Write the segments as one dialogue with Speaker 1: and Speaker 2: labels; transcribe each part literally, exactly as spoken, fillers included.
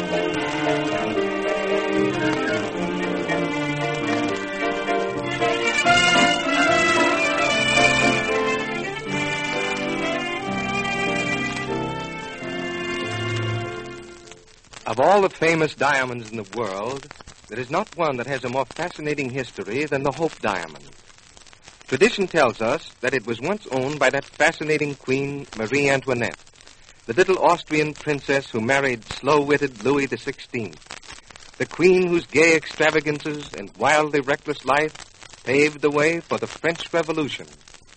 Speaker 1: Of all the famous diamonds in the world, there is not one that has a more fascinating history than the Hope Diamond. Tradition tells us that it was once owned by that fascinating Queen, Marie Antoinette, the little Austrian princess who married slow-witted Louis the sixteenth, the queen whose gay extravagances and wildly reckless life paved the way for the French Revolution.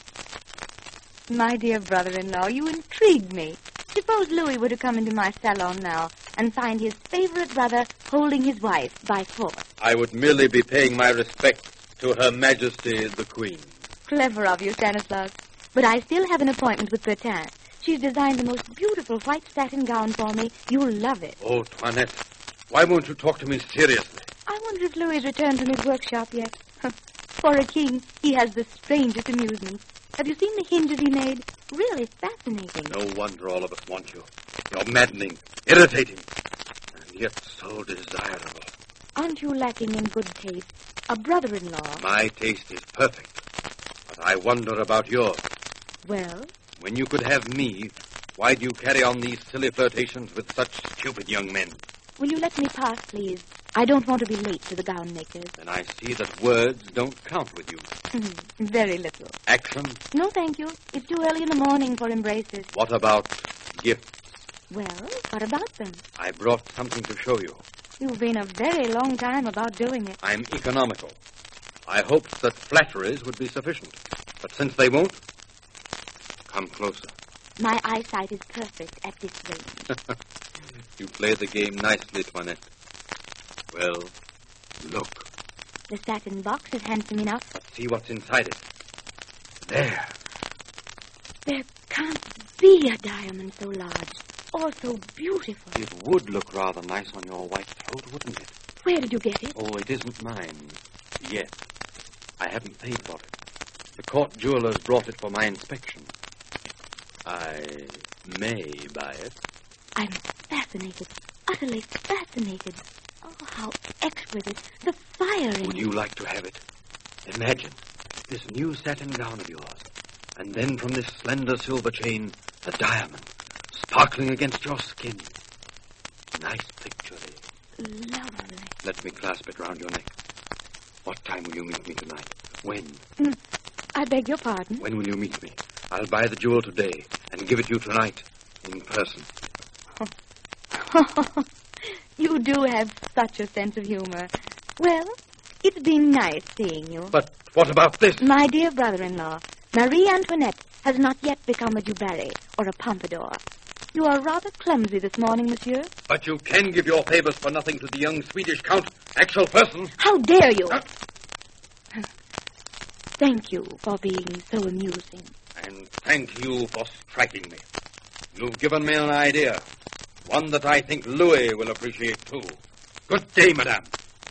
Speaker 2: My dear brother-in-law, you intrigue me. Suppose Louis were to come into my salon now and find his favorite brother holding his wife by force.
Speaker 3: I would merely be paying my respects to Her Majesty the Queen.
Speaker 2: Clever of you, Stanislaus. But I still have an appointment with Bertin. She's designed the most beautiful white satin gown for me. You'll love it.
Speaker 3: Oh, Toinette, why won't you talk to me seriously?
Speaker 2: I wonder if Louis returned from his workshop yet. For a king, he has the strangest amusements. Have you seen the hinges he made? Really fascinating.
Speaker 3: No wonder all of us want you. You're maddening, irritating, and yet so desirable.
Speaker 2: Aren't you lacking in good taste? A brother-in-law.
Speaker 3: My taste is perfect, but I wonder about yours.
Speaker 2: Well?
Speaker 3: When you could have me, why do you carry on these silly flirtations with such stupid young men?
Speaker 2: Will you let me pass, please? I don't want to be late to the gown makers.
Speaker 3: Then I see that words don't count with you.
Speaker 2: Very little.
Speaker 3: Action?
Speaker 2: No, thank you. It's too early in the morning for embraces.
Speaker 3: What about gifts?
Speaker 2: Well, what about them?
Speaker 3: I brought something to show you.
Speaker 2: You've been a very long time about doing it.
Speaker 3: I'm economical. I hoped that flatteries would be sufficient. But since they won't, come closer.
Speaker 2: My eyesight is perfect at this range.
Speaker 3: You play the game nicely, Toinette. Well, look.
Speaker 2: The satin box is handsome enough.
Speaker 3: But see what's inside it. There.
Speaker 2: There can't be a diamond so large or so beautiful.
Speaker 3: It would look rather nice on your white throat, wouldn't it?
Speaker 2: Where did you get it?
Speaker 3: Oh, it isn't mine. Yet. I haven't paid for it. The court jewelers brought it for my inspection. I may buy it.
Speaker 2: I'm fascinated. Utterly fascinated. Oh, how exquisite. The fire in it.
Speaker 3: Would you like to have it? Imagine this new satin gown of yours. And then from this slender silver chain, the diamond, sparkling against your skin. Nice picture, eh?
Speaker 2: Lovely.
Speaker 3: Let me clasp it round your neck. What time will you meet me tonight? When?
Speaker 2: Mm, I beg your pardon?
Speaker 3: When will you meet me? I'll buy the jewel today and give it you tonight in person.
Speaker 2: Oh. You do have such a sense of humor. Well, it's been nice seeing you.
Speaker 3: But what about this?
Speaker 2: My dear brother-in-law, Marie Antoinette has not yet become a Dubarry or a Pompadour. You are rather clumsy this morning, monsieur.
Speaker 3: But you can give your favors for nothing to the young Swedish Count, Axel Persson.
Speaker 2: How dare you?
Speaker 3: Uh,
Speaker 2: Thank you for being so amusing.
Speaker 3: And thank you for striking me. You've given me an idea. One that I think Louis will appreciate, too. Good day, madame.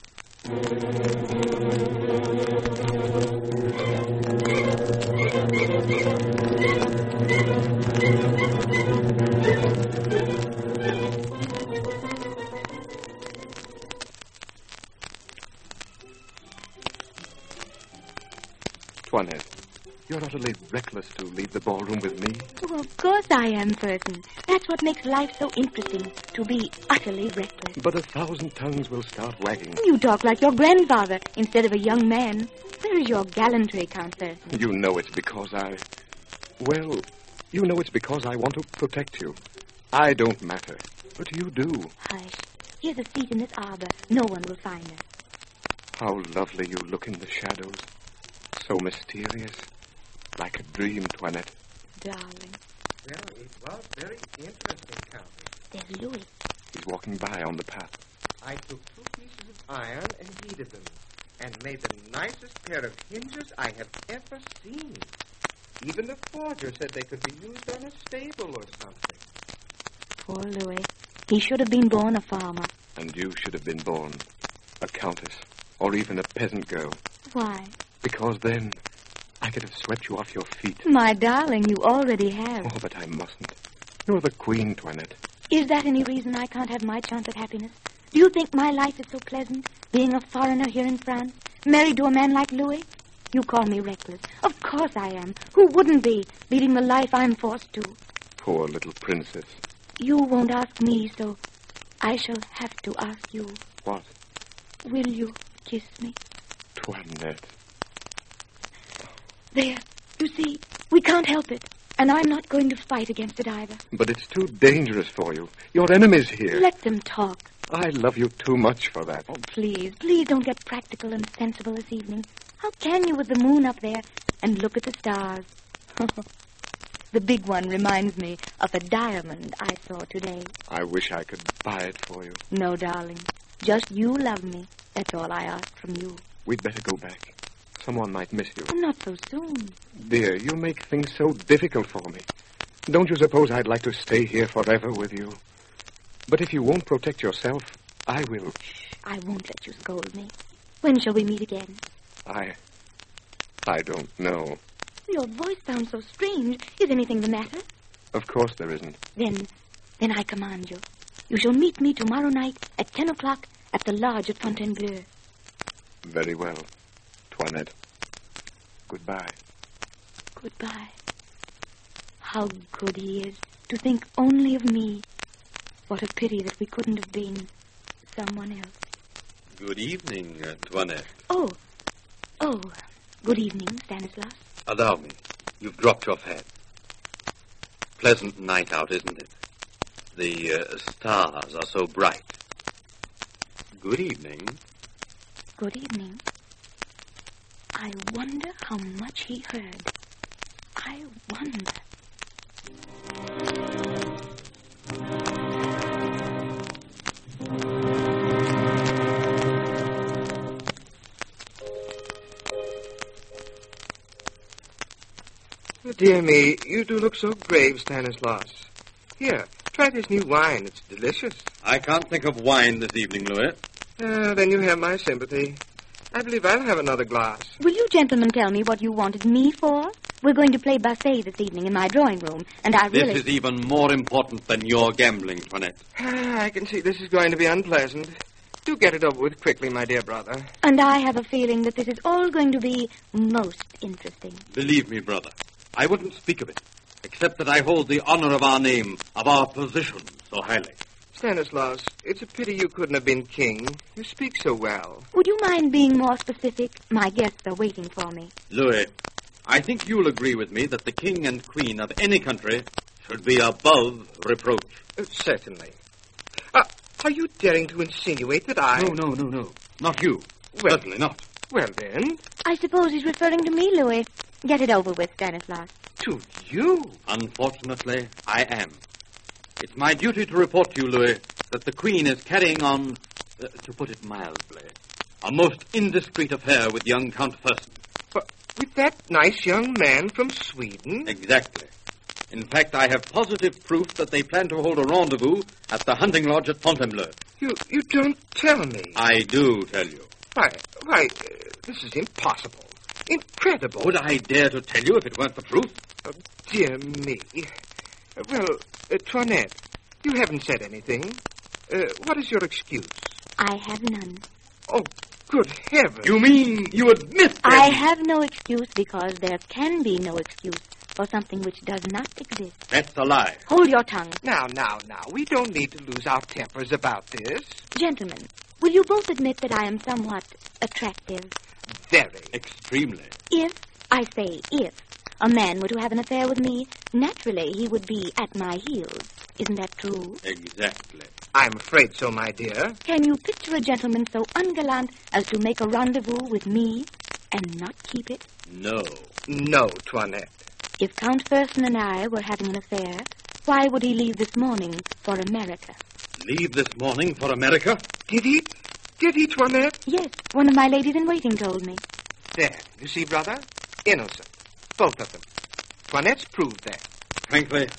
Speaker 1: Toinette, you're utterly reckless to leave the ballroom with me.
Speaker 2: Oh, of course I am, Person. That's what makes life so interesting, to be utterly reckless.
Speaker 1: But a thousand tongues will start wagging.
Speaker 2: You talk like your grandfather instead of a young man. Where is your gallantry, Count Person?
Speaker 1: You know it's because I... Well, you know it's because I want to protect you. I don't matter, but you do.
Speaker 2: Hush. Here's a seat in this arbor. No one will find us.
Speaker 1: How lovely you look in the shadows. So mysterious. Like a dream, Toinette.
Speaker 2: Darling.
Speaker 4: Well, it was very interesting, Countess.
Speaker 2: There's Louis.
Speaker 1: He's walking by on the path.
Speaker 4: I took two pieces of iron and heated them, and made the nicest pair of hinges I have ever seen. Even the forger said they could be used on a stable or something.
Speaker 2: Poor Louis. He should have been born a farmer.
Speaker 1: And you should have been born a countess, or even a peasant girl.
Speaker 2: Why?
Speaker 1: Because then I could have swept you off your feet.
Speaker 2: My darling, you already have.
Speaker 1: Oh, but I mustn't. You're the queen, Toinette.
Speaker 2: Is that any reason I can't have my chance at happiness? Do you think my life is so pleasant, being a foreigner here in France, married to a man like Louis? You call me reckless. Of course I am. Who wouldn't be, leading the life I'm forced to?
Speaker 1: Poor little princess.
Speaker 2: You won't ask me, so I shall have to ask you.
Speaker 1: What?
Speaker 2: Will you kiss me?
Speaker 1: Toinette.
Speaker 2: There. You see, we can't help it. And I'm not going to fight against it either.
Speaker 1: But it's too dangerous for you. Your enemy's here.
Speaker 2: Let them talk.
Speaker 1: I love you too much for that.
Speaker 2: Oh, please, please don't get practical and sensible this evening. How can you with the moon up there and look at the stars? The big one reminds me of a diamond I saw today.
Speaker 1: I wish I could buy it for you.
Speaker 2: No, darling. Just you love me. That's all I ask from you.
Speaker 1: We'd better go back. Someone might miss you.
Speaker 2: Oh, not so soon.
Speaker 1: Dear, you make things so difficult for me. Don't you suppose I'd like to stay here forever with you? But if you won't protect yourself, I will.
Speaker 2: I won't let you scold me. When shall we meet again?
Speaker 1: I... I don't know.
Speaker 2: Your voice sounds so strange. Is anything the matter?
Speaker 1: Of course there isn't.
Speaker 2: Then, then I command you. You shall meet me tomorrow night at ten o'clock at the lodge at Fontainebleau.
Speaker 1: Very well, Toinette. Goodbye.
Speaker 2: Goodbye. How good he is to think only of me. What a pity that we couldn't have been someone else.
Speaker 3: Good evening, uh, Toinette.
Speaker 2: Oh, oh, good evening, Stanislas.
Speaker 3: Allow me. You've dropped your fan. Pleasant night out, isn't it? The uh, stars are so bright. Good evening.
Speaker 2: Good evening. I wonder how much he heard. I wonder.
Speaker 4: Oh, dear me, you do look so grave, Stanislaus. Here, try this new wine. It's delicious.
Speaker 3: I can't think of wine this evening, Louis.
Speaker 4: Ah, then you have my sympathy. I believe I'll have another glass.
Speaker 2: Will you gentlemen tell me what you wanted me for? We're going to play basset this evening in my drawing room, and I really...
Speaker 3: This is even more important than your gambling, Toinette.
Speaker 4: Ah, I can see this is going to be unpleasant. Do get it over with quickly, my dear brother.
Speaker 2: And I have a feeling that this is all going to be most interesting.
Speaker 3: Believe me, brother, I wouldn't speak of it, except that I hold the honor of our name, of our position, so highly.
Speaker 4: Stanislaus, it's a pity you couldn't have been king. You speak so well.
Speaker 2: Would you mind being more specific? My guests are waiting for me.
Speaker 3: Louis, I think you'll agree with me that the king and queen of any country should be above reproach.
Speaker 4: Uh, certainly. Uh, are you daring to insinuate that I...
Speaker 3: No, no, no, no. Not you.
Speaker 4: Well,
Speaker 3: Certainly not.
Speaker 4: Well, then,
Speaker 2: I suppose he's referring to me, Louis. Get it over with, Stanislas.
Speaker 4: to you.
Speaker 3: Unfortunately, I am. It's my duty to report to you, Louis, that the Queen is carrying on, uh, to put it mildly, a most indiscreet affair with young Count Fersen.
Speaker 4: But with that nice young man from Sweden?
Speaker 3: Exactly. In fact, I have positive proof that they plan to hold a rendezvous at the hunting lodge at Fontainebleau.
Speaker 4: You you don't tell me.
Speaker 3: I do tell you.
Speaker 4: Why, why, uh, this is impossible. Incredible.
Speaker 3: Would I dare to tell you if it weren't the truth?
Speaker 4: Oh, dear me. Uh, well, uh, Toinette, you haven't said anything. Uh, what is your excuse?
Speaker 2: I have none.
Speaker 4: Oh, good heavens.
Speaker 3: You mean you admit then?
Speaker 2: I have no excuse because there can be no excuse for something which does not exist.
Speaker 3: That's a lie.
Speaker 2: Hold your tongue.
Speaker 4: Now, now, now, we don't need to lose our tempers about this.
Speaker 2: Gentlemen, will you both admit that I am somewhat attractive?
Speaker 4: Very.
Speaker 3: Extremely.
Speaker 2: If, I say if, a man were to have an affair with me, naturally he would be at my heels. Isn't that true?
Speaker 3: Exactly.
Speaker 4: I'm afraid so, my dear.
Speaker 2: Can you picture a gentleman so ungallant as to make a rendezvous with me and not keep it?
Speaker 3: No.
Speaker 4: No, Toinette.
Speaker 2: If Count Fersen and I were having an affair, why would he leave this morning for America?
Speaker 3: Leave this morning for America?
Speaker 4: Did he? Did he, Toinette?
Speaker 2: Yes, one of my ladies-in-waiting told me.
Speaker 4: There, you see, brother? Innocent. Both of them. Toinette's proved that.
Speaker 3: Frankly,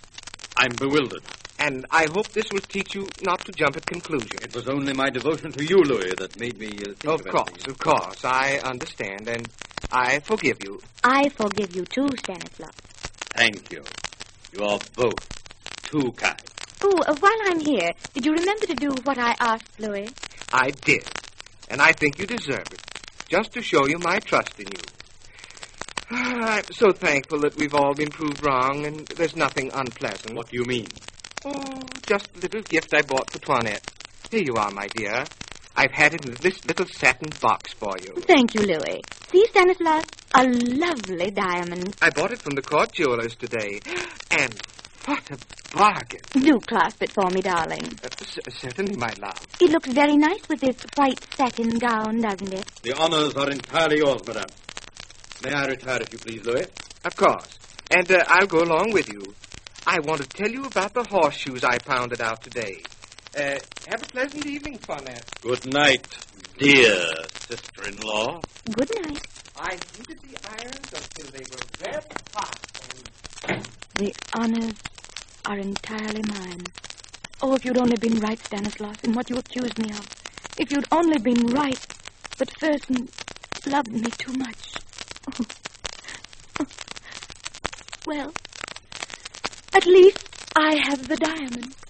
Speaker 3: I'm bewildered.
Speaker 4: And I hope this will teach you not to jump at conclusions.
Speaker 3: It was only my devotion to you, Louis, that made me uh, think
Speaker 4: Of
Speaker 3: of
Speaker 4: course,
Speaker 3: anything.
Speaker 4: of course. I understand, and I forgive you.
Speaker 2: I forgive you too, Stanislaus.
Speaker 3: Thank you. You are both too kind.
Speaker 2: Oh, uh, while I'm here, did you remember to do what I asked, Louis?
Speaker 1: I did. And I think you deserve it. Just to show you my trust in you. I'm so thankful that we've all been proved wrong and there's nothing unpleasant.
Speaker 3: What do you mean?
Speaker 1: Oh, just a little gift I bought for Toinette. Here you are, my dear. I've had it in this little satin box for you.
Speaker 2: Thank you, Louis. See, Stanislaus? A lovely diamond.
Speaker 1: I bought it from the court jewelers today. And what a bargain.
Speaker 2: Do clasp it for me, darling.
Speaker 1: Uh, c- certainly, my love.
Speaker 2: It looks very nice with this white satin gown, doesn't it?
Speaker 3: The honors are entirely yours, madame. May I retire, if you please, Louis?
Speaker 1: Of course. And uh, I'll go along with you. I want to tell you about the horseshoes I pounded out today. Uh, have a pleasant evening, Toinette.
Speaker 3: Good night, dear sister-in-law.
Speaker 2: Good night.
Speaker 1: I heated the irons until they were red hot and...
Speaker 2: The honors are entirely mine. Oh, if you'd only been right, Stanislaus, in what you accused me of. If you'd only been right, but Fersen loved me too much. Oh. Oh. Well, at least I have the diamond.